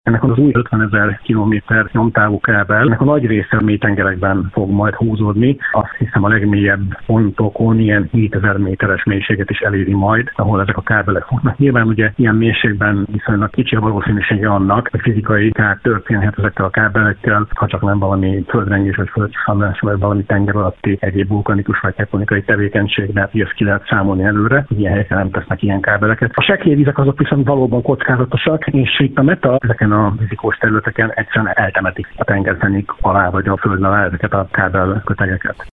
Ennek az új 50 000 kilométer nyomtávú kábel, ennek a nagy része a mélytengerekben fog majd húzódni. Azt hiszem a legmélyebb pontokon ilyen 7000 méteres mélységet is eléri majd, ahol ezek a kábelek futnak. Nyilván ugye ilyen mélységben viszonylag kicsi a valószínűsége annak, hogy fizikai kár történhet ezekkel a kábelekkel, ha csak nem valami földrengés vagy földszamlás, vagy valami tenger alatti egyéb vulkanikus vagy tektonikai tevékenység, mert ezt ki lehet számolni előre, hogy ilyen helyeken nem tesznek ilyen kábeleket. A sekélyvizek azok viszont valóban kockázatosak, és itt a meta ezeken a vizikós területeken egyszerűen eltemetik a tengerfenék alá vagy a föld alá ezeket a kábelkötegeket.